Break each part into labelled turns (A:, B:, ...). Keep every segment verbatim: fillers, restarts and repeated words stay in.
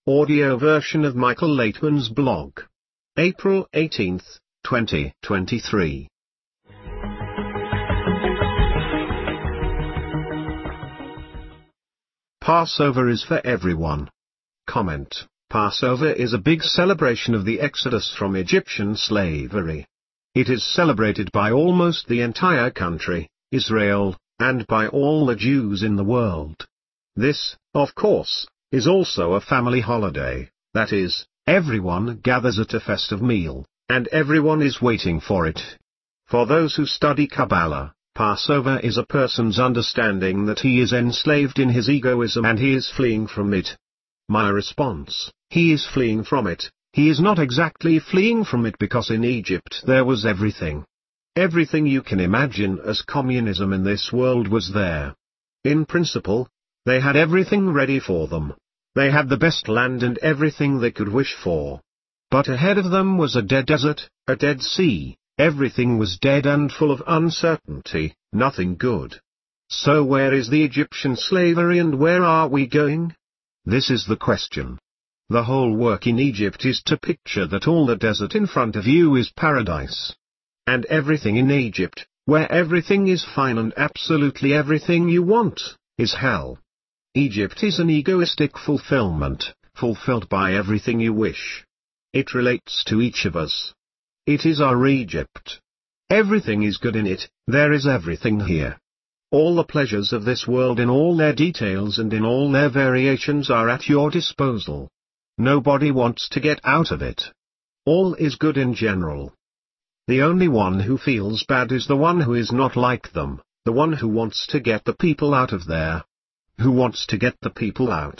A: Audio version of Michael Laitman's blog. April eighteenth, twenty twenty-three. Passover is for everyone. Comment: Passover is a big celebration of the exodus from Egyptian slavery. It is celebrated by almost the entire country, Israel, and by all the Jews in the world. This, of course, is also a family holiday, that is, everyone gathers at a festive meal, and everyone is waiting for it. For those who study Kabbalah, Passover is a person's understanding that he is enslaved in his egoism and he is fleeing from it. My response: he is fleeing from it. He is not exactly fleeing from it, because in Egypt there was everything. Everything you can imagine as communism in this world was there. In principle, they had everything ready for them. They had the best land and everything they could wish for. But ahead of them was a dead desert, a dead sea, everything was dead and full of uncertainty, nothing good. So where is the Egyptian slavery and where are we going? This is the question. The whole work in Egypt is to picture that all the desert in front of you is paradise. And everything in Egypt, where everything is fine and absolutely everything you want, is hell. Egypt is an egoistic fulfillment, fulfilled by everything you wish. It relates to each of us. It is our Egypt. Everything is good in it, there is everything here. All the pleasures of this world in all their details and in all their variations are at your disposal. Nobody wants to get out of it. All is good in general. The only one who feels bad is the one who is not like them, the one who wants to get the people out of there. Who wants to get the people out?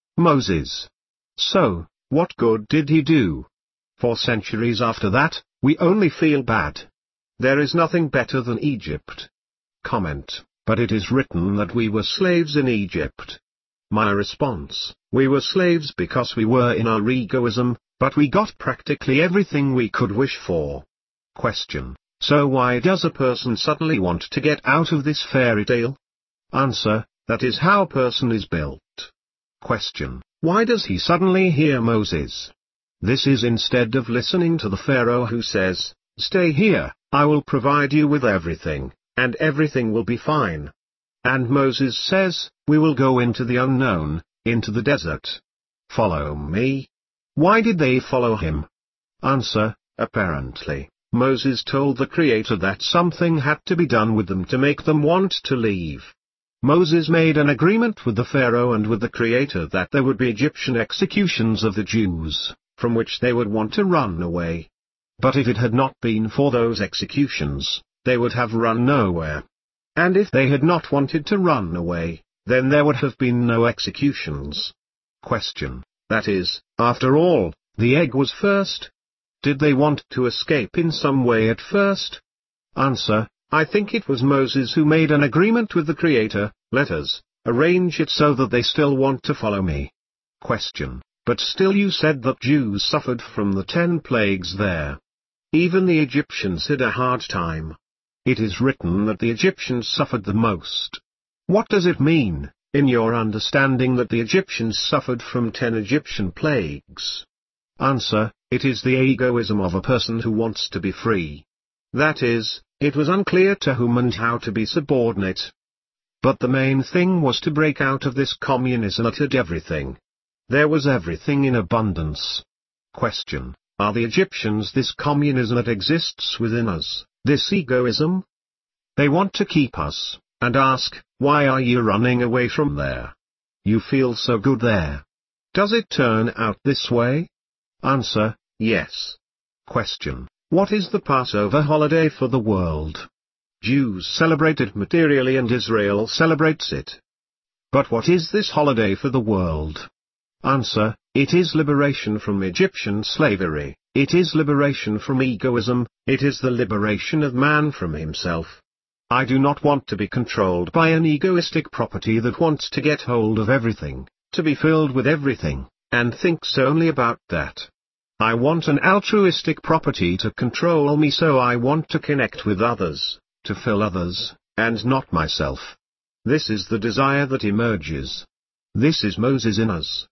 A: Moses. So, what good did he do? For centuries after that, we only feel bad. There is nothing better than Egypt. Comment: but it is written that we were slaves in Egypt. My response: we were slaves because we were in our egoism, but we got practically everything we could wish for. Question: so why does a person suddenly want to get out of this fairy tale? Answer: that is how a person is built. Question: why does he suddenly hear Moses? This is instead of listening to the Pharaoh who says, stay here, I will provide you with everything, and everything will be fine. And Moses says, we will go into the unknown, into the desert. Follow me. Why did they follow him? Answer: apparently, Moses told the Creator that something had to be done with them to make them want to leave. Moses made an agreement with the Pharaoh and with the Creator that there would be Egyptian executions of the Jews, from which they would want to run away. But if it had not been for those executions, they would have run nowhere. And if they had not wanted to run away, then there would have been no executions. Question: that is, after all, the egg was first? Did they want to escape in some way at first? Answer: I think it was Moses who made an agreement with the Creator, let us arrange it so that they still want to follow me. Question: but still you said that Jews suffered from the ten plagues there. Even the Egyptians had a hard time. It is written that the Egyptians suffered the most. What does it mean, in your understanding, that the Egyptians suffered from ten Egyptian plagues? Answer: it is the egoism of a person who wants to be free. That is, it was unclear to whom and how to be subordinate. But the main thing was to break out of this communism that had everything. There was everything in abundance. Question: are the Egyptians this communism that exists within us, this egoism? They want to keep us, and ask, why are you running away from there? You feel so good there. Does it turn out this way? Answer: yes. Question: what is the Passover holiday for the world? Jews celebrate it materially and Israel celebrates it. But what is this holiday for the world? Answer: it is liberation from Egyptian slavery, it is liberation from egoism, it is the liberation of man from himself. I do not want to be controlled by an egoistic property that wants to get hold of everything, to be filled with everything, and thinks only about that. I want an altruistic property to control me, so I want to connect with others, to fill others, and not myself. This is the desire that emerges. This is Moses in us.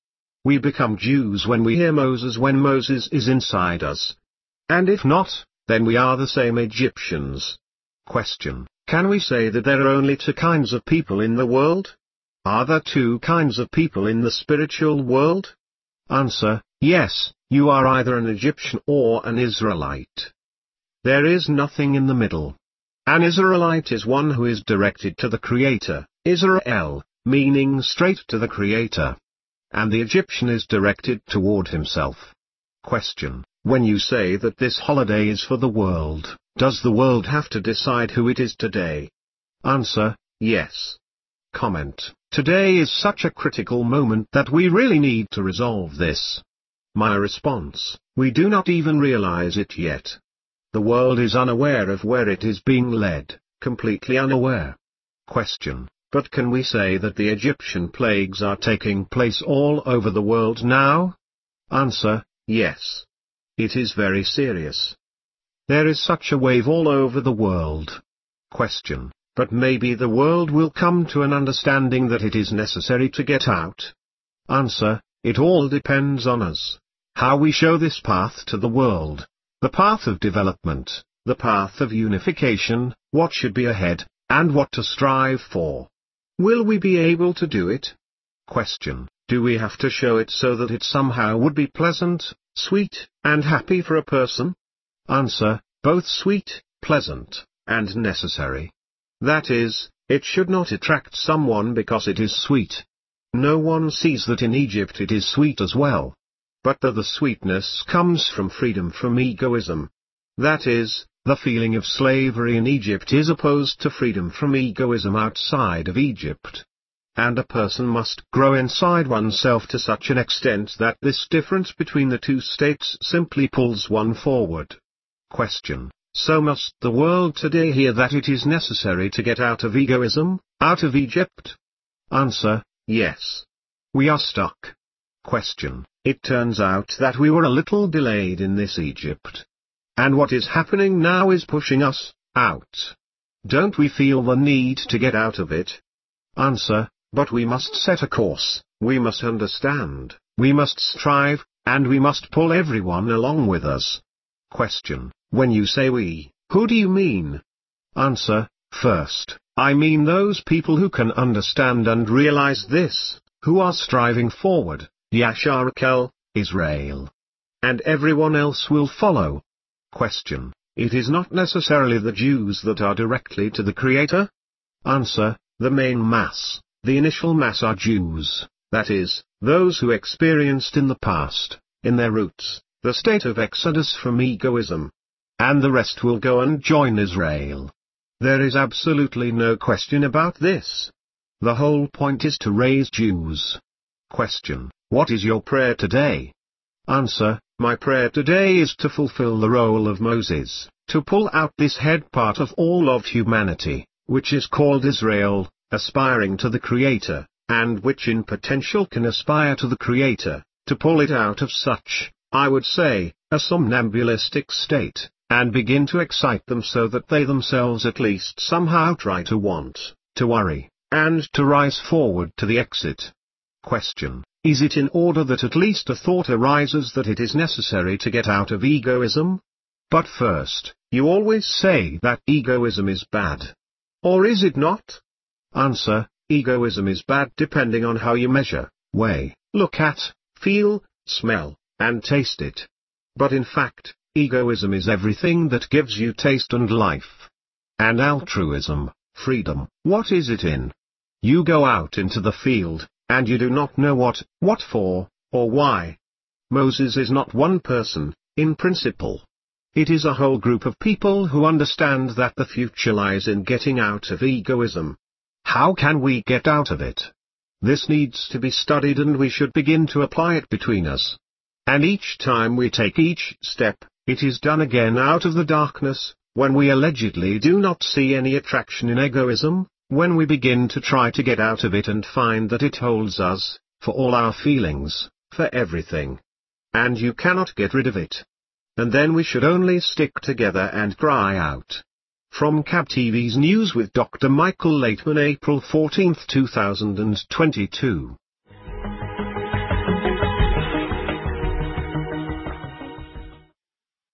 A: We become Jews when we hear Moses, when Moses is inside us. And if not, then we are the same Egyptians. Question: can we say that there are only two kinds of people in the world? Are there two kinds of people in the spiritual world? Answer: yes, you are either an Egyptian or an Israelite. There is nothing in the middle. An Israelite is one who is directed to the Creator, Israel, meaning straight to the Creator. And the Egyptian is directed toward himself. Question: when you say that this holiday is for the world, does the world have to decide who it is today? Answer: yes. Comment: today is such a critical moment that we really need to resolve this. My response: we do not even realize it yet. The world is unaware of where it is being led, completely unaware. Question: but can we say that the Egyptian plagues are taking place all over the world now? Answer: yes. It is very serious. There is such a wave all over the world. Question: but maybe the world will come to an understanding that it is necessary to get out? Answer: it all depends on us. How we show this path to the world, the path of development, the path of unification, what should be ahead, and what to strive for. Will we be able to do it? Question: do we have to show it so that it somehow would be pleasant, sweet, and happy for a person? Answer: both sweet, pleasant, and necessary. That is, it should not attract someone because it is sweet. No one sees that in Egypt it is sweet as well. But that the sweetness comes from freedom from egoism. That is, the feeling of slavery in Egypt is opposed to freedom from egoism outside of Egypt. And a person must grow inside oneself to such an extent that this difference between the two states simply pulls one forward. Question: so must the world today hear that it is necessary to get out of egoism, out of Egypt? Answer: yes. We are stuck. Question: it turns out that we were a little delayed in this Egypt. And what is happening now is pushing us out. Don't we feel the need to get out of it? Answer: but we must set a course, we must understand, we must strive, and we must pull everyone along with us. Question: when you say we, who do you mean? Answer: first, I mean those people who can understand and realize this, who are striving forward, Yashar Akel, Israel. And everyone else will follow. Question: it is not necessarily the Jews that are directly to the Creator? Answer: the main mass, the initial mass are Jews, that is, those who experienced in the past, in their roots, the state of exodus from egoism. And the rest will go and join Israel. There is absolutely no question about this. The whole point is to raise Jews. Question: what is your prayer today? Answer: my prayer today is to fulfill the role of Moses, to pull out this head part of all of humanity, which is called Israel, aspiring to the Creator, and which in potential can aspire to the Creator, to pull it out of such, I would say, a somnambulistic state, and begin to excite them so that they themselves at least somehow try to want, to worry, and to rise forward to the exit. Question: is it in order that at least a thought arises that it is necessary to get out of egoism? But first, you always say that egoism is bad. Or is it not? Answer: egoism is bad depending on how you measure, weigh, look at, feel, smell, and taste it. But in fact, egoism is everything that gives you taste and life. And altruism, freedom, what is it in? You go out into the field, and you do not know what, what for, or why. Moses is not one person, in principle. It is a whole group of people who understand that the future lies in getting out of egoism. How can we get out of it? This needs to be studied, and we should begin to apply it between us. And each time we take each step, it is done again out of the darkness, when we allegedly do not see any attraction in egoism, when we begin to try to get out of it and find that it holds us, for all our feelings, for everything. And you cannot get rid of it. And then we should only stick together and cry out. From C A B T V's News with Doctor Michael Laitman, April fourteenth two thousand twenty-two.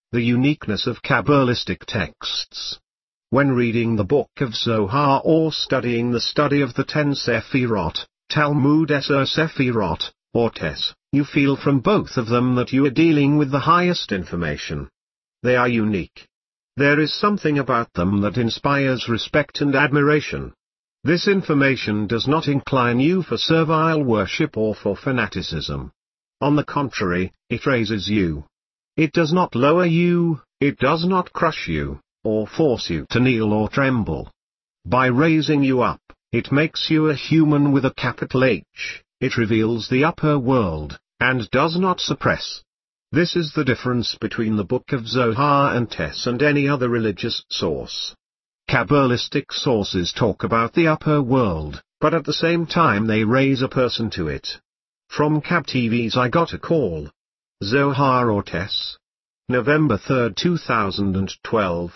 A: The uniqueness of Kabbalistic texts. When reading the Book of Zohar or studying the study of the ten Sephirot, Talmud Eser Sephirot, or Tes, you feel from both of them that you are dealing with the highest information. They are unique. There is something about them that inspires respect and admiration. This information does not incline you for servile worship or for fanaticism. On the contrary, it raises you. It does not lower you, it does not crush you, or force you to kneel or tremble. By raising you up, it makes you a human with a capital H, it reveals the upper world, and does not suppress. This is the difference between the Book of Zohar and Tes and any other religious source. Kabbalistic sources talk about the upper world, but at the same time they raise a person to it. From Kab T V's I Got a Call. Zohar or Tes? November third two thousand twelve.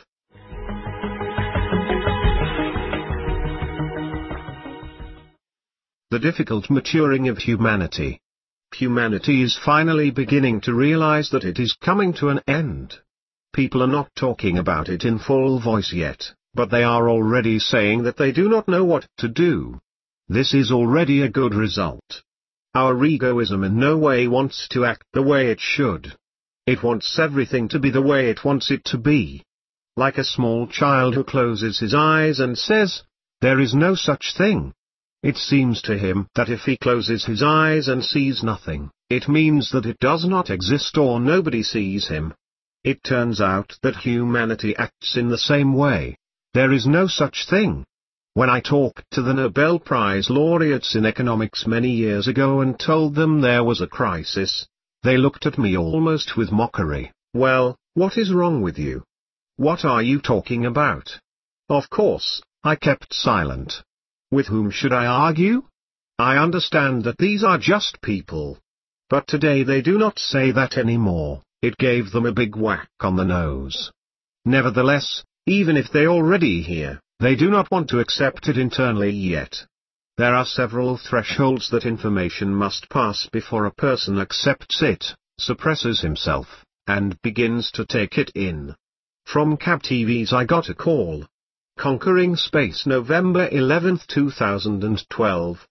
A: The difficult maturing of humanity. Humanity is finally beginning to realize that it is coming to an end. People are not talking about it in full voice yet, but they are already saying that they do not know what to do. This is already a good result. Our egoism in no way wants to act the way it should. It wants everything to be the way it wants it to be. Like a small child who closes his eyes and says, "There is no such thing." It seems to him that if he closes his eyes and sees nothing, it means that it does not exist or nobody sees him. It turns out that humanity acts in the same way. There is no such thing. When I talked to the Nobel Prize laureates in economics many years ago and told them there was a crisis, they looked at me almost with mockery. "Well, what is wrong with you? What are you talking about?" Of course, I kept silent. With whom should I argue? I understand that these are just people. But today they do not say that anymore. It gave them a big whack on the nose. Nevertheless, even if they already hear, they do not want to accept it internally yet. There are several thresholds that information must pass before a person accepts it, suppresses himself, and begins to take it in. From Kab T V's I Got a Call. Conquering Space November eleventh two thousand twelve.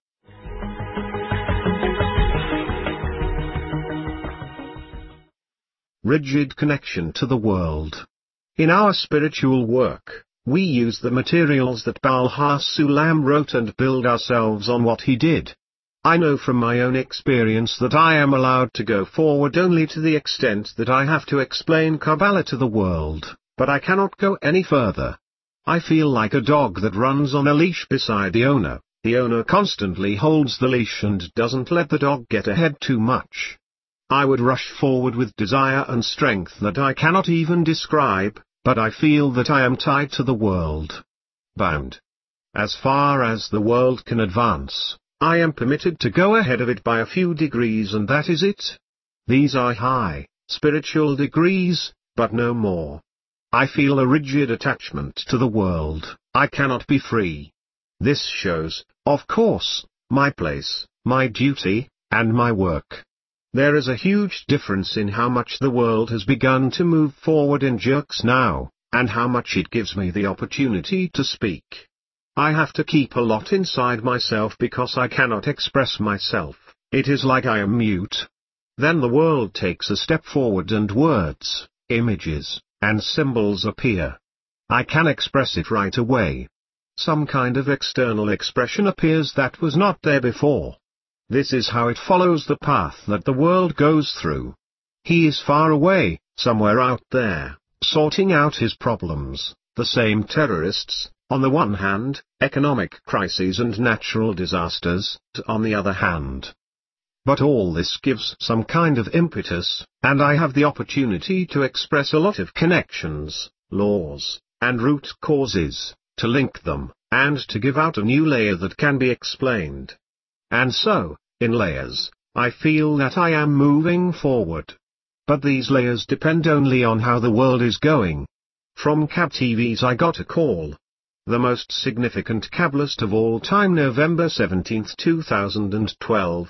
A: Rigid connection to the world. In our spiritual work, we use the materials that Baal HaSulam wrote and build ourselves on what he did. I know from my own experience that I am allowed to go forward only to the extent that I have to explain Kabbalah to the world, but I cannot go any further. I feel like a dog that runs on a leash beside the owner. The owner constantly holds the leash and doesn't let the dog get ahead too much. I would rush forward with desire and strength that I cannot even describe, but I feel that I am tied to the world. Bound. As far as the world can advance, I am permitted to go ahead of it by a few degrees, and that is it. These are high, spiritual degrees, but no more. I feel a rigid attachment to the world. I cannot be free. This shows, of course, my place, my duty, and my work. There is a huge difference in how much the world has begun to move forward in jerks now, and how much it gives me the opportunity to speak. I have to keep a lot inside myself because I cannot express myself. It is like I am mute. Then the world takes a step forward and words, images, and symbols appear. I can express it right away. Some kind of external expression appears that was not there before. This is how it follows the path that the world goes through. He is far away, somewhere out there, sorting out his problems, the same terrorists, on the one hand, economic crises and natural disasters, on the other hand. But all this gives some kind of impetus, and I have the opportunity to express a lot of connections, laws, and root causes, to link them, and to give out a new layer that can be explained. And so, in layers, I feel that I am moving forward. But these layers depend only on how the world is going. From Kab T V's I Got a Call. The most significant Kabbalist of all time, November seventeenth two thousand twelve.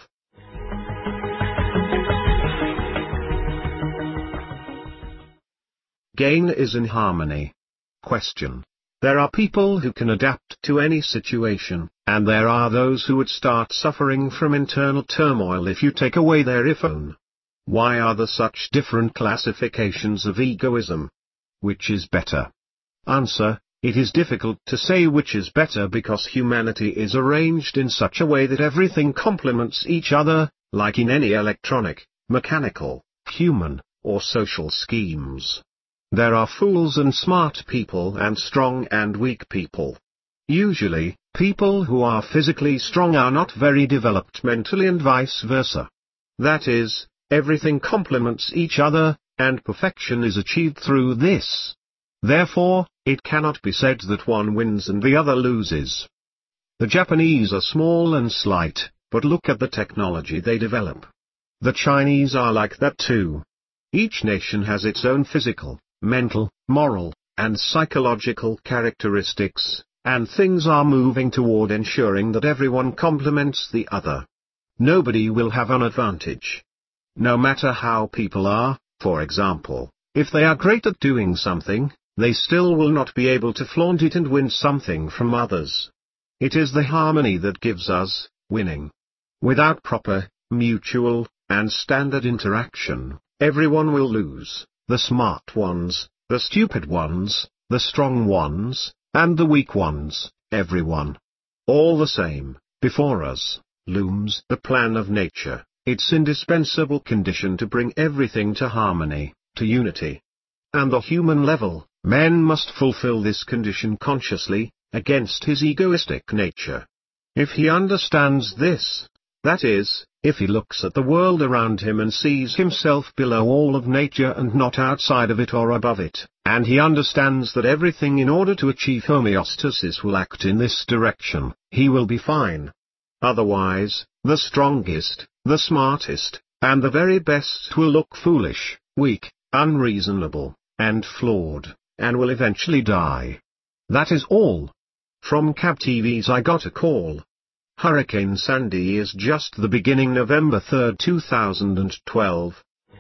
A: Gain is in harmony. Question. There are people who can adapt to any situation, and there are those who would start suffering from internal turmoil if you take away their iPhone. Why are there such different classifications of egoism? Which is better? Answer. It is difficult to say which is better because humanity is arranged in such a way that everything complements each other, like in any electronic, mechanical, human, or social schemes. There are fools and smart people and strong and weak people. Usually, people who are physically strong are not very developed mentally and vice versa. That is, everything complements each other, and perfection is achieved through this. Therefore, it cannot be said that one wins and the other loses. The Japanese are small and slight, but look at the technology they develop. The Chinese are like that too. Each nation has its own physical, mental, moral, and psychological characteristics, and things are moving toward ensuring that everyone complements the other. Nobody will have an advantage. No matter how people are, for example, if they are great at doing something, they still will not be able to flaunt it and win something from others. It is the harmony that gives us winning. Without proper, mutual, and standard interaction, everyone will lose. The smart ones, the stupid ones, the strong ones, and the weak ones, everyone. All the same, before us, looms the plan of nature, its indispensable condition to bring everything to harmony, to unity. And the human level, man must fulfill this condition consciously, against his egoistic nature. If he understands this, that is, if he looks at the world around him and sees himself below all of nature and not outside of it or above it, and he understands that everything in order to achieve homeostasis will act in this direction, he will be fine. Otherwise, the strongest, the smartest, and the very best will look foolish, weak, unreasonable, and flawed, and will eventually die. That is all. From Cab T V's I Got a Call. Hurricane Sandy is just the beginning. November third two thousand twelve.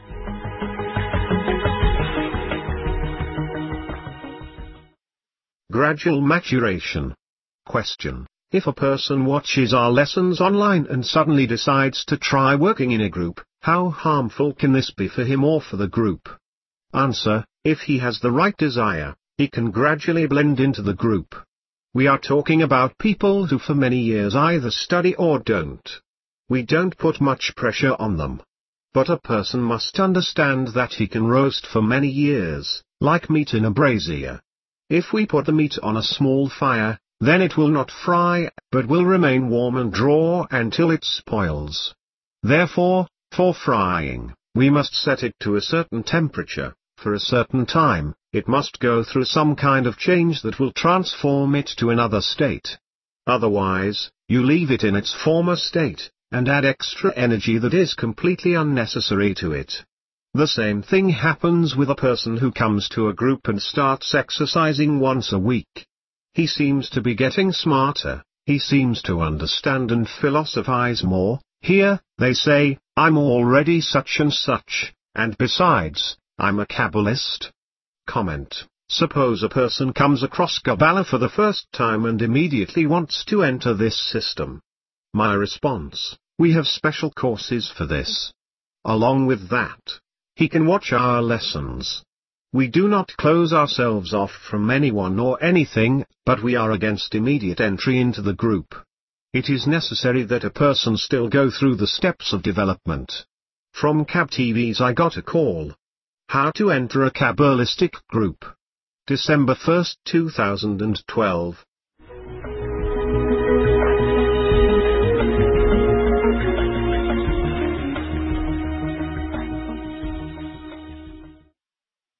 A: Gradual maturation. Question. If a person watches our lessons online and suddenly decides to try working in a group, how harmful can this be for him or for the group? Answer. If he has the right desire, he can gradually blend into the group. We are talking about people who for many years either study or don't. We don't put much pressure on them. But a person must understand that he can roast for many years, like meat in a brazier. If we put the meat on a small fire, then it will not fry, but will remain warm and draw until it spoils. Therefore, for frying, we must set it to a certain temperature. For a certain time, it must go through some kind of change that will transform it to another state. Otherwise, you leave it in its former state, and add extra energy that is completely unnecessary to it. The same thing happens with a person who comes to a group and starts exercising once a week. He seems to be getting smarter, he seems to understand and philosophize more. Here, they say, I'm already such and such, and besides, I'm a Kabbalist. Comment. Suppose a person comes across Kabbalah for the first time and immediately wants to enter this system. My response, we have special courses for this. Along with that, he can watch our lessons. We do not close ourselves off from anyone or anything, but we are against immediate entry into the group. It is necessary that a person still go through the steps of development. From Cab T V's I Got a Call. How to enter a Kabbalistic group. December first two thousand twelve.